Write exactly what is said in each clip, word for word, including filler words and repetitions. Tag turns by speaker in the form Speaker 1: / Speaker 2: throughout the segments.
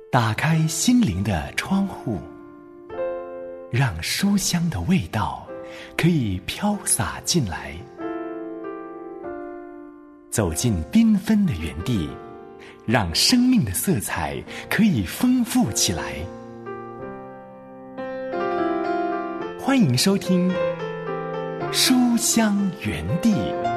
Speaker 1: 打开心灵的窗户，让书香的味道可以飘洒进来。走进缤纷的园地，让生命的色彩可以丰富起来。欢迎收听书香园地。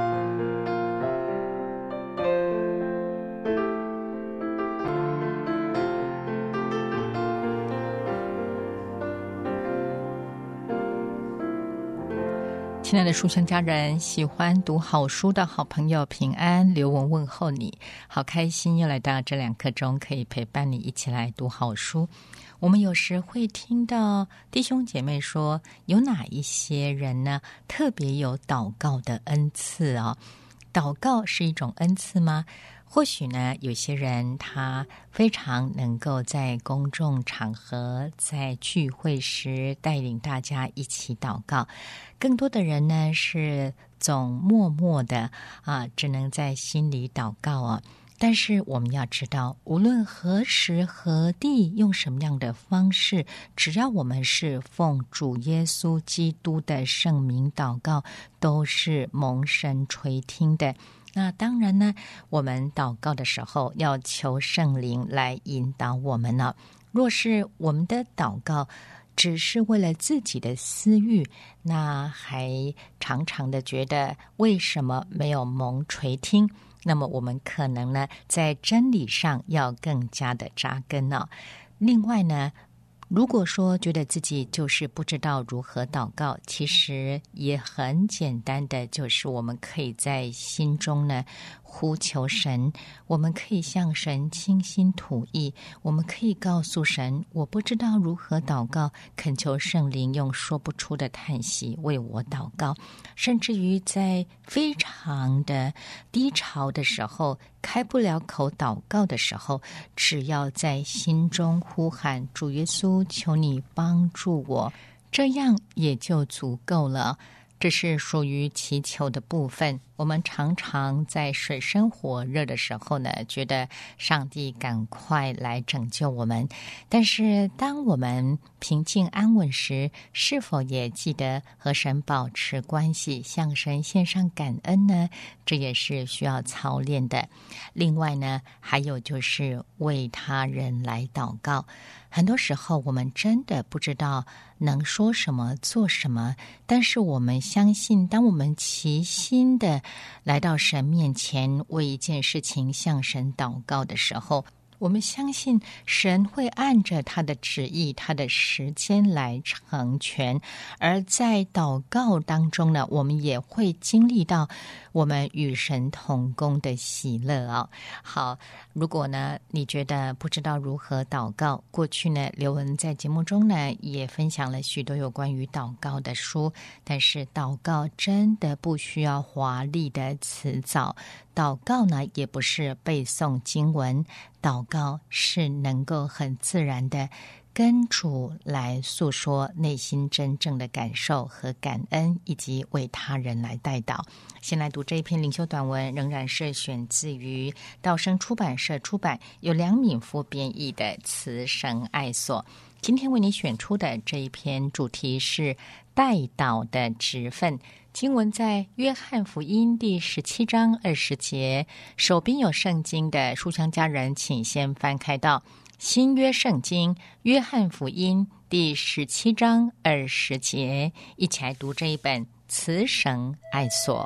Speaker 2: 亲爱的书香家人，喜欢读好书的好朋友平安，刘文问候你，好开心又来到这两刻钟，可以陪伴你一起来读好书。我们有时会听到弟兄姐妹说，有哪一些人呢特别有祷告的恩赐哦？祷告是一种恩赐吗？或许呢，有些人他非常能够在公众场合、在聚会时带领大家一起祷告，更多的人呢是总默默的啊，只能在心里祷告哦。但是我们要知道，无论何时何地，用什么样的方式，只要我们是奉主耶稣基督的圣名祷告，都是蒙神垂听的。那当然呢，我们祷告的时候要求圣灵来引导我们呢。若是我们的祷告只是为了自己的私欲，那还常常的觉得为什么没有蒙垂听，那么我们可能呢在真理上要更加的扎根呢。另外呢，如果说觉得自己就是不知道如何祷告，其实也很简单的，就是我们可以在心中呢呼求神，我们可以向神倾心吐意，我们可以告诉神，我不知道如何祷告，恳求圣灵用说不出的叹息为我祷告。甚至于在非常的低潮的时候，开不了口祷告的时候，只要在心中呼喊，主耶稣，求你帮助我，这样也就足够了。这是属于祈求的部分。我们常常在水深火热的时候呢，觉得上帝赶快来拯救我们。但是当我们平静安稳时，是否也记得和神保持关系，向神献上感恩呢？这也是需要操练的。另外呢，还有就是为他人来祷告。很多时候我们真的不知道能说什么做什么，但是我们相信，当我们齐心的来到神面前，为一件事情向神祷告的时候，我们相信神会按着他的旨意，他的时间来成全。而在祷告当中呢，我们也会经历到我们与神同工的喜乐哦。好，如果呢你觉得不知道如何祷告，过去呢刘文在节目中呢也分享了许多有关于祷告的书，但是祷告真的不需要华丽的辞藻，祷告呢也不是背诵经文，祷告是能够很自然的跟主来诉说内心真正的感受和感恩，以及为他人来代祷。先来读这一篇灵修短文，仍然是选自于道生出版社出版，由梁敏夫编译的《慈神爱所》。今天为你选出的这一篇主题是代祷的职分，经文在约翰福音第十七章二十节。手边有圣经的书香家人，请先翻开到新约圣经约翰福音第十七章二十节，一起来读这一本慈神爱所。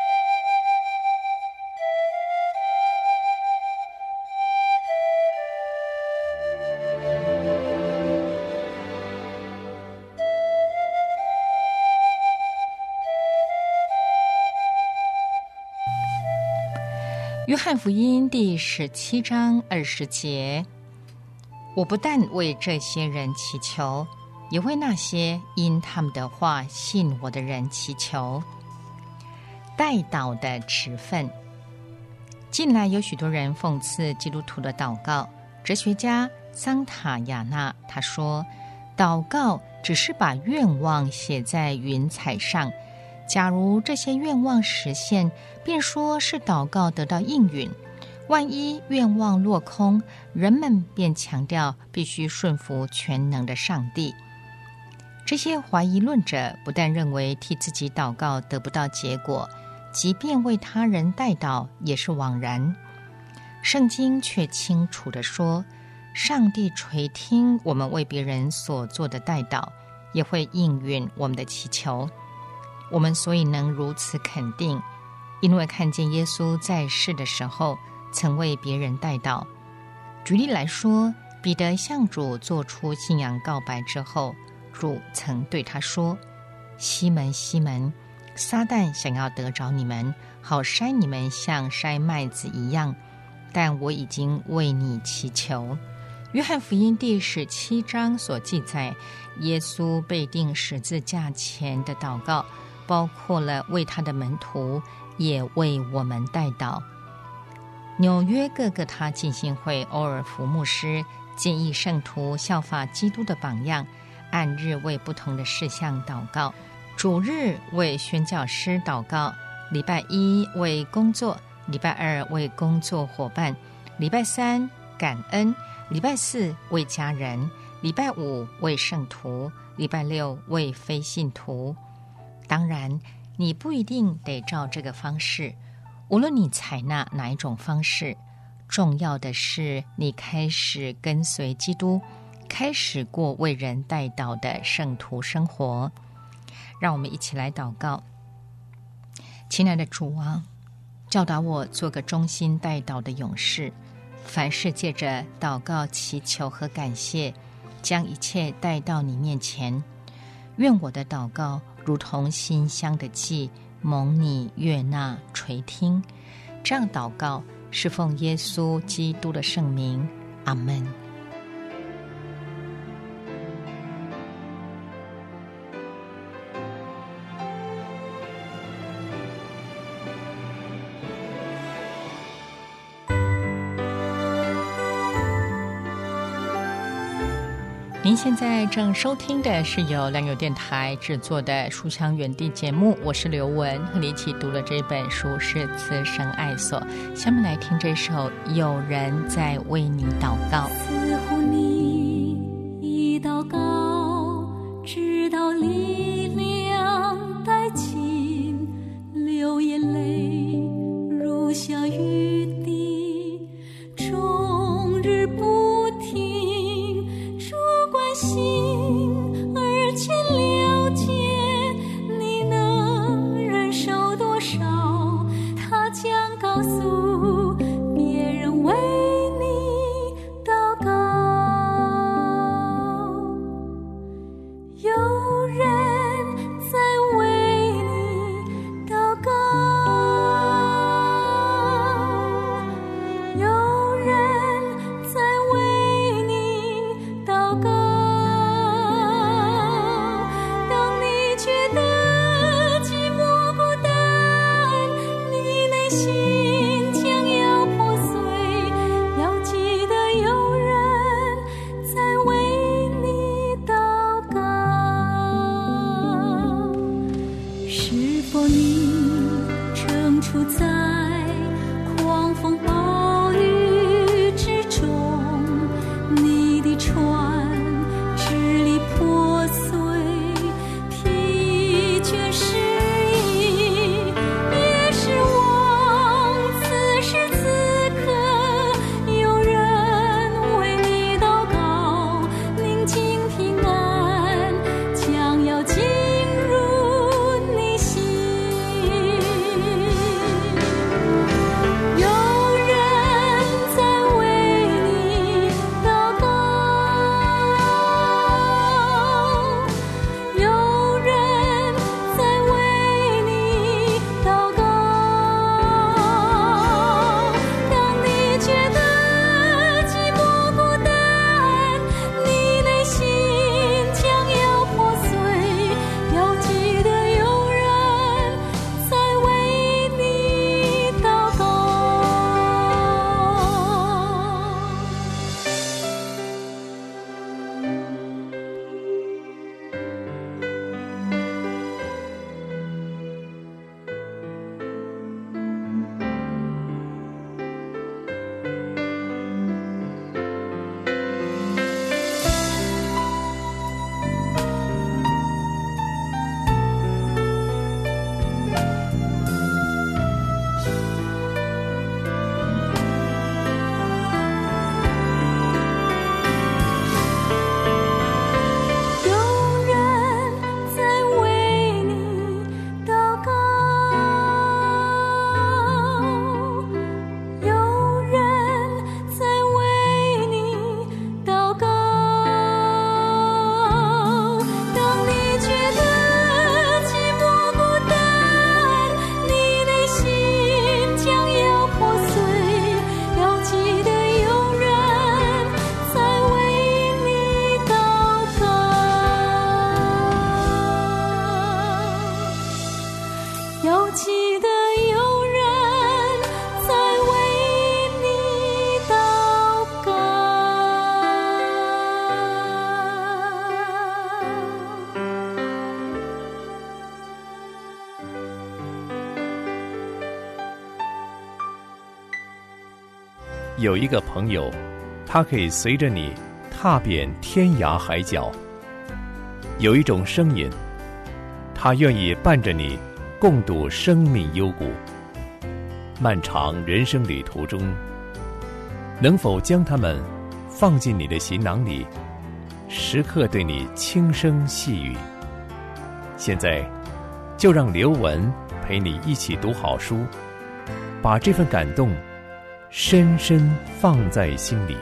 Speaker 2: 约翰福音第十七章二十节，我不但为这些人祈求，也为那些因他们的话信我的人祈求。代祷的职分，近来有许多人讽刺基督徒的祷告。哲学家桑塔亚纳他说，祷告只是把愿望写在云彩上，假如这些愿望实现，便说是祷告得到应允。 万一愿望落空，人们便强调必须顺服全能的上帝。这些怀疑论者不但认为替自己祷告得不到结果，即便为他人代祷也是枉然。圣经却清楚地说，上帝垂听我们为别人所做的代祷，也会应允我们的祈求。我们所以能如此肯定，因为看见耶稣在世的时候曾为别人代祷。举例来说，彼得向主做出信仰告白之后，主曾对他说，西门西门，撒旦想要得着你们，好筛你们像筛麦子一样，但我已经为你祈求。约翰福音第十七章所记载，耶稣被钉十字架前的祷告，包括了为他的门徒，也为我们代祷。纽约各个他浸信会欧尔福牧师建议圣徒效法基督的榜样，按日为不同的事项祷告。主日为宣教师祷告，礼拜一为工作，礼拜二为工作伙伴，礼拜三感恩，礼拜四为家人，礼拜五为圣徒，礼拜六为非信徒。当然，你不一定得照这个方式，无论你采纳哪一种方式，重要的是你开始跟随基督，开始过为人代祷的圣徒生活。让我们一起来祷告。亲爱的主啊，教导我做个忠心代祷的勇士，凡事借着祷告、祈求和感谢，将一切带到你面前。愿我的祷告如同馨香的祭，蒙你悦纳垂听。这样祷告是奉耶稣基督的圣名，阿们。您现在正收听的是由良友电台制作的《书香园地》节目，我是刘雯，和你一起读了这本书是《慈神爱所》。下面来听这首《有人在为你祷告》。
Speaker 3: 似乎你一祷告，直到力量殆尽，流眼泪如下雨滴，终日不停，主关心而且了解你能忍受多少，他将告诉别人为你祷告。有人在为你祷告，有人在为
Speaker 4: 有一个朋友，他可以随着你踏遍天涯海角；有一种声音，他愿意伴着你共度生命幽谷。漫长人生旅途中，能否将它们放进你的行囊里，时刻对你轻声细语？现在就让刘文陪你一起读好书，把这份感动深深放在心里。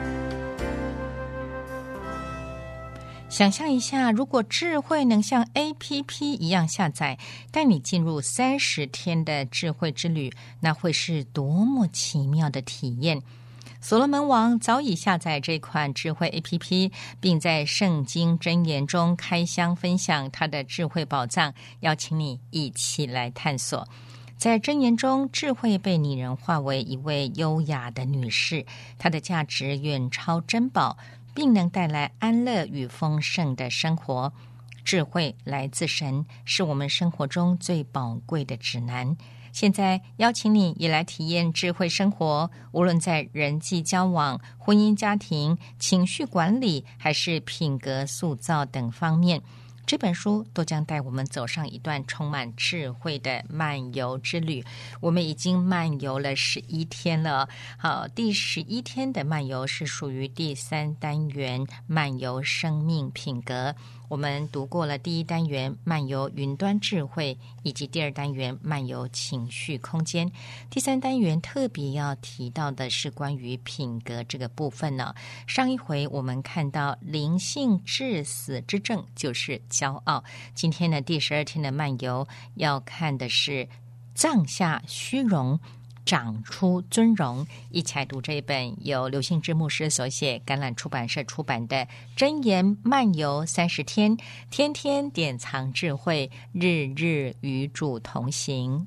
Speaker 2: 想象一下，如果智慧能像 A P P 一样下载，带你进入三十天的智慧之旅，那会是多么奇妙的体验。所罗门王早已下载这款智慧 A P P， 并在圣经箴言中开箱分享他的智慧宝藏，邀请你一起来探索。在箴言中，智慧被拟人化为一位优雅的女士，她的价值远超珍宝，并能带来安乐与丰盛的生活。智慧来自神，是我们生活中最宝贵的指南。现在邀请你也来体验智慧生活，无论在人际交往、婚姻家庭、情绪管理，还是品格塑造等方面，这本书都将带我们走上一段充满智慧的漫游之旅。我们已经漫游了十一天了。好，第十一天的漫游是属于第三单元漫游生命品格。我们读过了第一单元漫游云端智慧，以及第二单元漫游情绪空间。第三单元特别要提到的是关于品格这个部分呢。上一回我们看到灵性致死之症就是骄傲。今天呢，第十二天的漫游要看的是葬下虚荣，长出尊荣。一起来读这一本由刘信之牧师所写，橄榄出版社出版的《箴言漫游三十天》，天天典藏智慧，日日与主同行。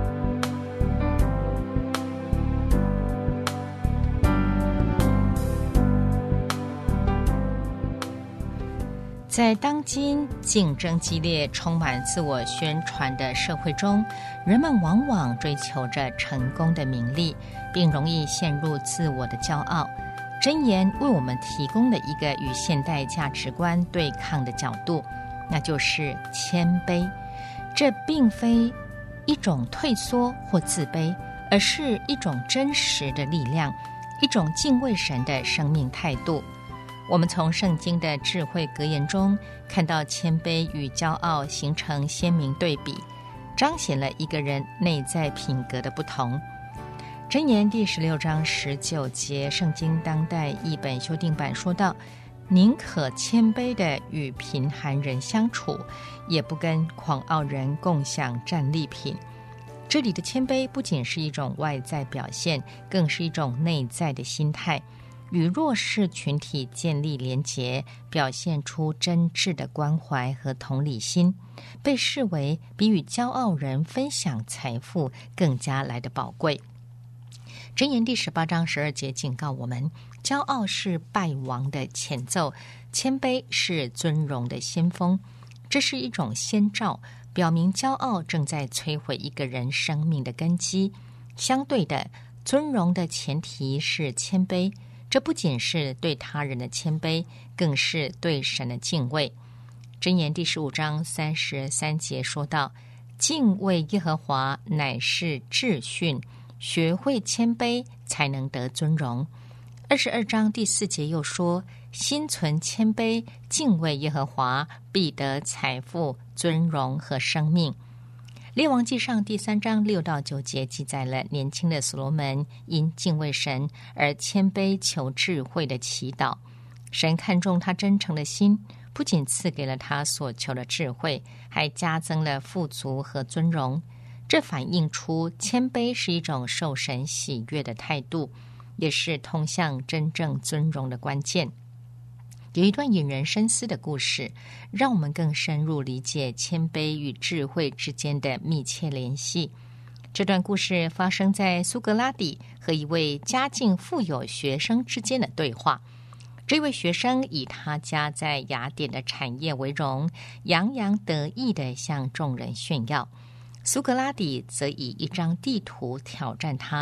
Speaker 2: 在当今竞争激烈、充满自我宣传的社会中，人们往往追求着成功的名利，并容易陷入自我的骄傲。箴言为我们提供了一个与现代价值观对抗的角度，那就是谦卑。这并非一种退缩或自卑，而是一种真实的力量，一种敬畏神的生命态度。我们从圣经的智慧格言中看到谦卑与骄傲形成鲜明对比，彰显了一个人内在品格的不同。箴言第十六章十九节，圣经当代译本修订版说道：宁可谦卑的与贫寒人相处，也不跟狂傲人共享战利品。这里的谦卑不仅是一种外在表现，更是一种内在的心态，与弱势群体建立连结，表现出真挚的关怀和同理心，被视为比与骄傲人分享财富更加来的宝贵。箴言第十八章十二节警告我们，骄傲是败亡的前奏，谦卑是尊荣的先锋。这是一种先兆，表明骄傲正在摧毁一个人生命的根基。相对的，尊荣的前提是谦卑，这不仅是对他人的谦卑，更是对神的敬畏。箴言第十五章三十三节说道：敬畏耶和华乃是智训，学会谦卑才能得尊荣。二十二章第四节又说：心存谦卑，敬畏耶和华，必得财富、尊荣和生命。列王记上第三章六到九节记载了年轻的所罗门因敬畏神而谦卑求智慧的祈祷。神看重他真诚的心，不仅赐给了他所求的智慧，还加增了富足和尊荣。这反映出谦卑是一种受神喜悦的态度，也是通向真正尊荣的关键。有一段引人深思的故事，让我们更深入理解谦卑与智慧之间的密切联系。这段故事发生在苏格拉底和一位家境富有学生之间的对话。这位学生以他家在雅典的产业为荣，洋洋得意地向众人炫耀。苏格拉底则以一张地图挑战他，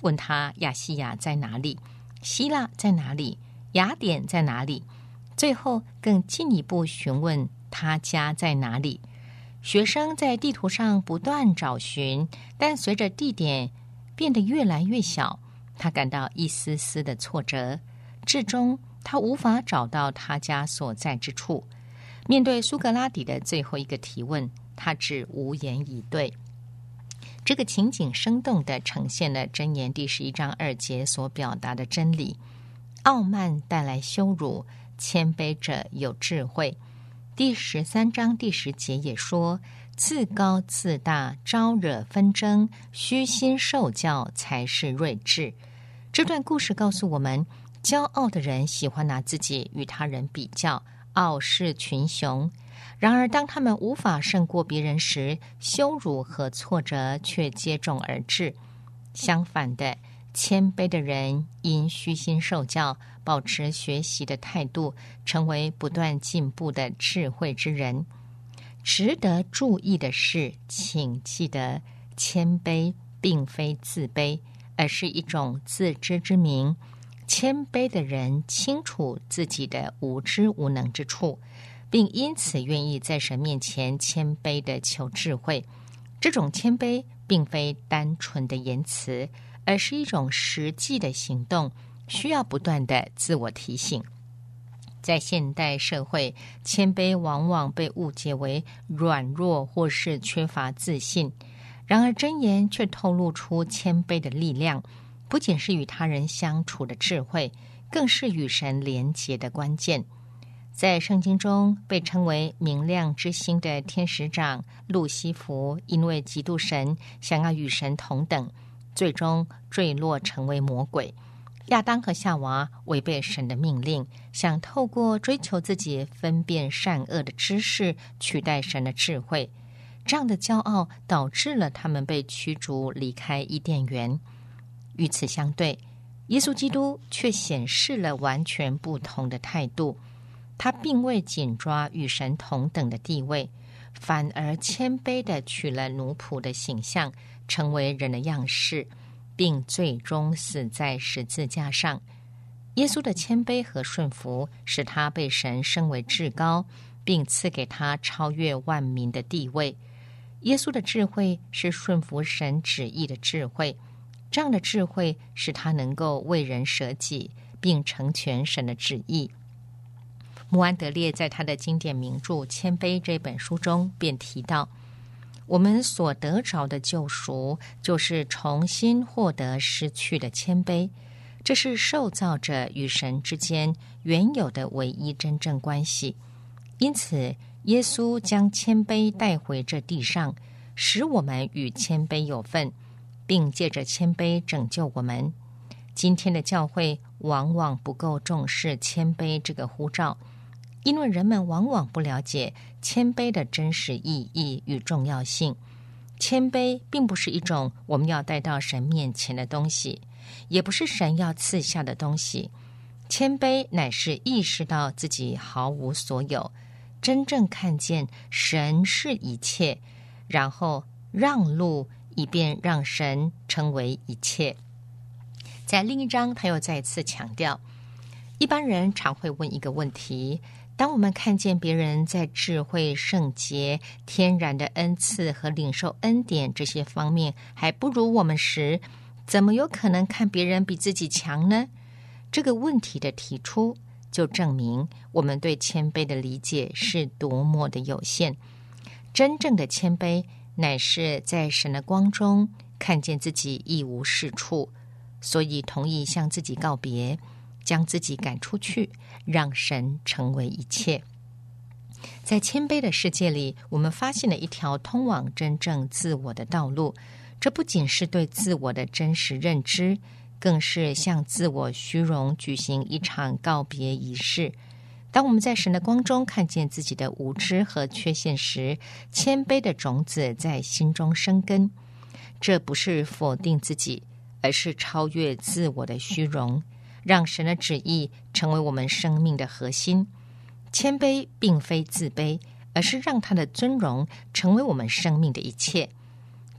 Speaker 2: 问他亚细亚在哪里，希腊在哪里，雅典在哪里，最后更进一步询问他家在哪里。学生在地图上不断找寻，但随着地点变得越来越小，他感到一丝丝的挫折，至终他无法找到他家所在之处。面对苏格拉底的最后一个提问，他只无言以对。这个情景生动地呈现了箴言第十一章二节所表达的真理：傲慢带来羞辱，谦卑者有智慧。第十三章第十节也说，自高自大招惹纷争，虚心受教才是睿智。这段故事告诉我们，骄傲的人喜欢拿自己与他人比较，傲视群雄。然而当他们无法胜过别人时，羞辱和挫折却接踵而至。相反的，谦卑的人因虚心受教，保持学习的态度，成为不断进步的智慧之人。值得注意的是，请记得，谦卑并非自卑，而是一种自知之明。谦卑的人清楚自己的无知无能之处，并因此愿意在神面前谦卑地求智慧。这种谦卑并非单纯的言辞，而是一种实际的行动，需要不断的自我提醒。在现代社会，谦卑往往被误解为软弱或是缺乏自信。然而箴言却透露出谦卑的力量，不仅是与他人相处的智慧，更是与神连结的关键。在圣经中被称为明亮之星的天使长路西弗，因为嫉妒神，想要与神同等，最终坠落成为魔鬼。亚当和夏娃违背神的命令，想透过追求自己分辨善恶的知识取代神的智慧。这样的骄傲导致了他们被驱逐离开伊甸园。与此相对，耶稣基督却显示了完全不同的态度。他并未紧抓与神同等的地位，反而谦卑地取了奴仆的形象，成为人的样式，并最终死在十字架上。耶稣的谦卑和顺服使他被神升为至高，并赐给他超越万民的地位。耶稣的智慧是顺服神旨意的智慧，这样的智慧使他能够为人舍己，并成全神的旨意。穆安德烈在他的经典名著《谦卑》这本书中便提到，我们所得着的救赎就是重新获得失去的谦卑，这是受造者与神之间原有的唯一真正关系。因此耶稣将谦卑带回这地上，使我们与谦卑有份，并借着谦卑拯救我们。今天的教会往往不够重视谦卑这个呼召，因为人们往往不了解谦卑的真实意义与重要性。谦卑并不是一种我们要带到神面前的东西，也不是神要赐下的东西。谦卑乃是意识到自己毫无所有，真正看见神是一切，然后让路，以便让神成为一切。在另一章他又再次强调，一般人常会问一个问题，当我们看见别人在智慧、圣洁、天然的恩赐和领受恩典这些方面还不如我们时，怎么有可能看别人比自己强呢？这个问题的提出，就证明我们对谦卑的理解是多么的有限。真正的谦卑，乃是在神的光中看见自己一无是处，所以同意向自己告别，将自己赶出去，让神成为一切。在谦卑的世界里，我们发现了一条通往真正自我的道路。这不仅是对自我的真实认知，更是向自我虚荣举行一场告别仪式。当我们在神的光中看见自己的无知和缺陷时，谦卑的种子在心中生根。这不是否定自己，而是超越自我的虚荣，让神的旨意成为我们生命的核心。谦卑并非自卑，而是让他的尊荣成为我们生命的一切。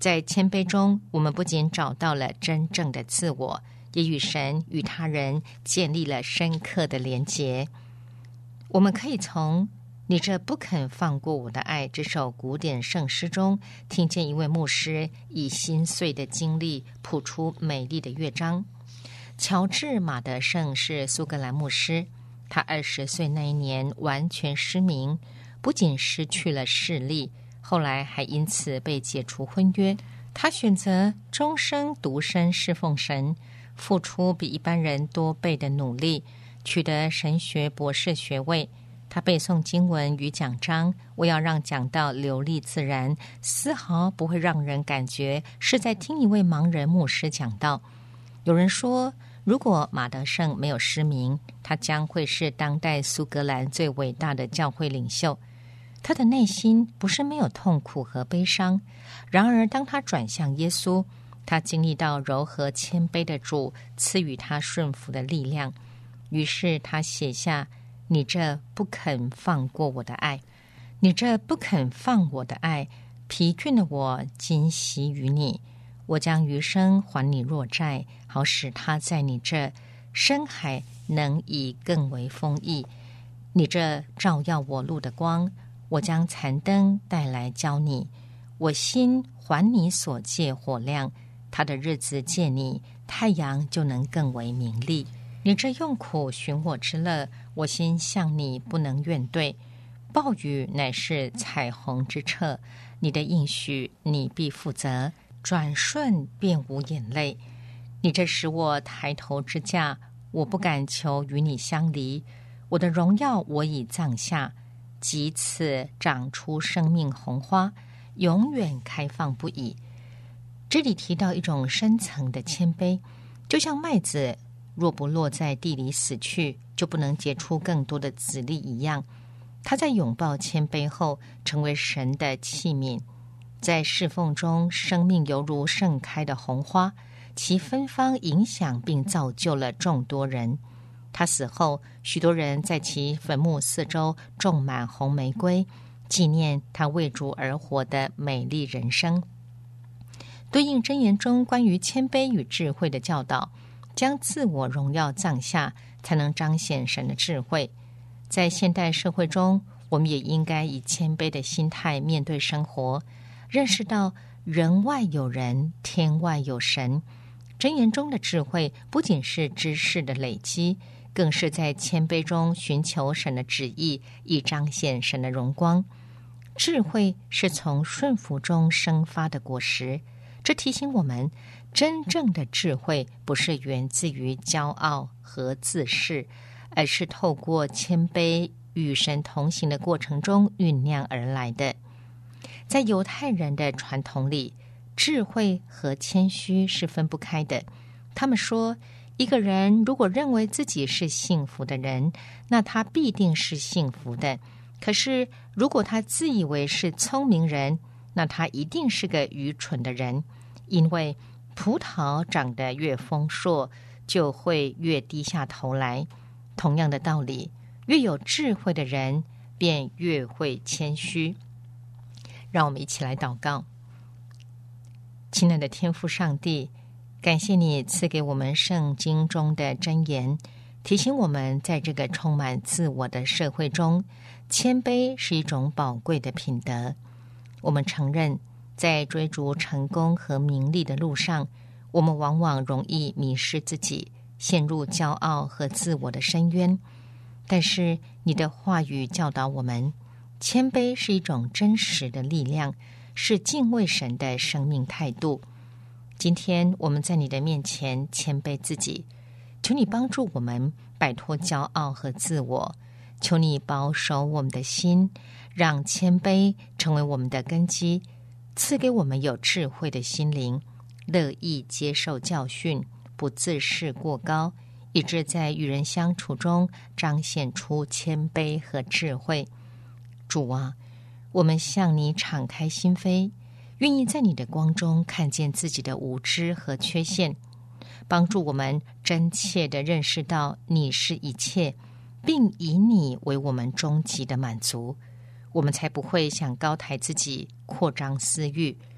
Speaker 2: 在谦卑中，我们不仅找到了真正的自我，也与神与他人建立了深刻的连结。我们可以从你这不肯放过我的爱这首古典圣诗中，听见一位牧师以心碎的经历谱出美丽的乐章。乔治·马德胜是苏格兰牧师，他二十岁那一年完全失明，不仅失去了视力，后来还因此被解除婚约。他选择终生独身侍奉神，付出比一般人多倍的努力，取得神学博士学位。他背诵经文与讲章，为要让讲道流利自然，丝毫不会让人感觉是在听一位盲人牧师讲道。有人说，如果马德胜没有失明，他将会是当代苏格兰最伟大的教会领袖。他的内心不是没有痛苦和悲伤，然而当他转向耶稣，他经历到柔和谦卑的主赐予他顺服的力量，于是他写下，你这不肯放过我的爱，你这不肯放我的爱，疲倦的我今习于你，我将余生还你若债，好使他在你这深海能以更为丰溢。你这照耀我路的光，我将残灯带来教你，我心还你所借火亮，他的日子借你，太阳就能更为明丽。你这用苦寻我之乐，我心向你不能怨怼。暴雨乃是彩虹之澈，你的应许你必负责，转瞬便无眼泪。你这使我抬头之价，我不敢求与你相离。我的荣耀我已葬下，即此长出生命红花，永远开放不已。这里提到一种深层的谦卑，就像麦子若不落在地里死去，就不能结出更多的籽粒一样。他在拥抱谦卑后，成为神的器皿，在侍奉中，生命犹如盛开的红花，其芬芳影响并造就了众多人。他死后，许多人在其坟墓四周种满红玫瑰，纪念他为主而活的美丽人生。对应箴言中关于谦卑与智慧的教导，将自我荣耀葬下，才能彰显神的智慧。在现代社会中，我们也应该以谦卑的心态面对生活，认识到人外有人，天外有神。箴言中的智慧不仅是知识的累积，更是在谦卑中寻求神的旨意，以彰显神的荣光。智慧是从顺服中生发的果实，这提醒我们，真正的智慧不是源自于骄傲和自恃，而是透过谦卑与神同行的过程中酝酿而来的。在犹太人的传统里，智慧和谦虚是分不开的。他们说，一个人如果认为自己是幸福的人，那他必定是幸福的。可是如果他自以为是聪明人，那他一定是个愚蠢的人。因为葡萄长得越丰硕，就会越低下头来。同样的道理，越有智慧的人，便越会谦虚。让我们一起来祷告。亲爱的天父上帝，感谢你赐给我们圣经中的箴言，提醒我们在这个充满自我的社会中，谦卑是一种宝贵的品德。我们承认，在追逐成功和名利的路上，我们往往容易迷失自己，陷入骄傲和自我的深渊。但是你的话语教导我们，谦卑是一种真实的力量，是敬畏神的生命态度。今天我们在你的面前谦卑自己，求你帮助我们摆脱骄傲和自我，求你保守我们的心，让谦卑成为我们的根基，赐给我们有智慧的心灵，乐意接受教训，不自视过高，以致在与人相处中彰显出谦卑和智慧。主啊，我们向你敞开心扉，愿意在你的光中看见自己的无知和缺陷，帮助我们真切地认识到你是一切，并以你为我们终极的满足，我们才不会想高抬自己，扩张私欲。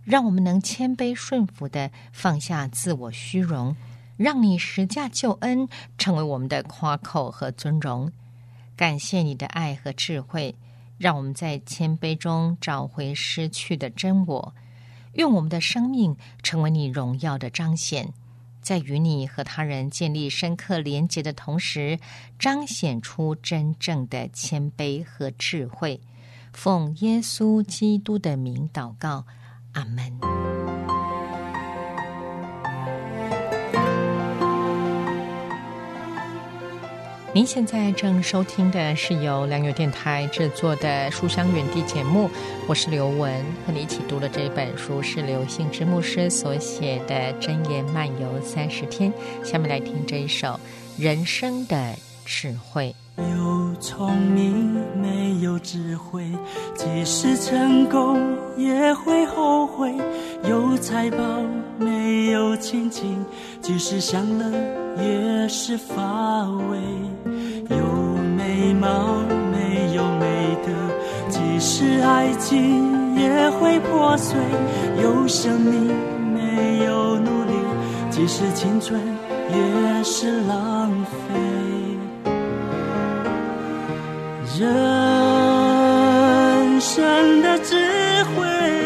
Speaker 2: 让我们能谦卑顺服地放下自我虚荣，让你十架救恩成为我们的夸口和尊荣。感谢你的爱和智慧，让我们在谦卑中找回失去的真我。愿我们的生命成为你荣耀的彰显，在与你和他人建立深刻连结的同时，彰显出真正的谦卑和智慧。奉耶稣基督的名祷告，阿们。您现在正收听的是由良友电台制作的书香远地节目，我是刘文，和你一起读的这本书是刘信之牧师所写的《箴言漫游三十天》。下面来听这一首人生的智慧。
Speaker 5: 有聪明没有智慧，即使成功也会后悔。有财宝没有亲情，即使享乐也是乏味。有美貌没有美德，即使爱情也会破碎。有生命没有努力，即使青春也是浪费。人生的智慧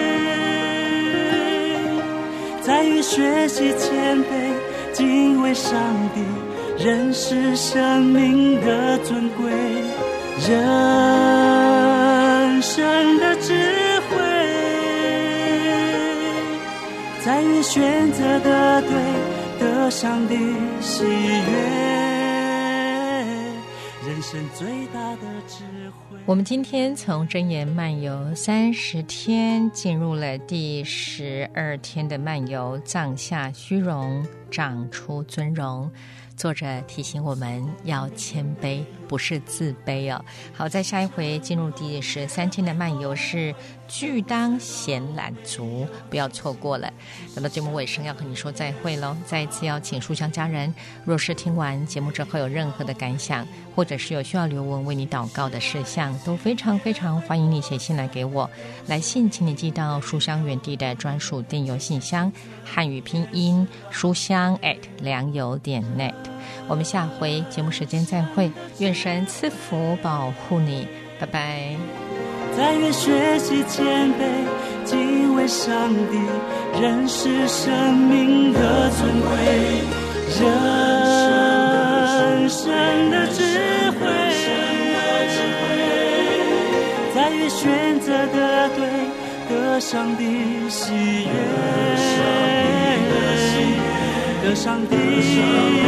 Speaker 5: 在于学习谦卑，敬畏上帝，认识生命的尊贵。人生的智慧在于选择的对，得上帝喜悦。人生最大的智慧。
Speaker 2: 我们今天从箴言漫游三十天进入了第十二天的漫游，葬下虚荣，长出尊荣。作者提醒我们要谦卑，不是自卑哦。好，在下一回进入第十三天的漫游是拒当闲懒足，不要错过了。等到节目尾声要和你说再会喽。再一次邀请书香家人，若是听完节目之后有任何的感想，或者是有需要刘文为你祷告的事项，都非常非常欢迎你写信来给我。来信请你寄到书香园地的专属电邮信箱，汉语拼音书香 at 良友点 net。我们下回节目时间再会，愿神赐福保护你，拜拜。
Speaker 5: 在于学习谦卑，敬畏上帝，认识生命的尊贵。人生的智慧在于选择的对，得上帝喜悦，得上帝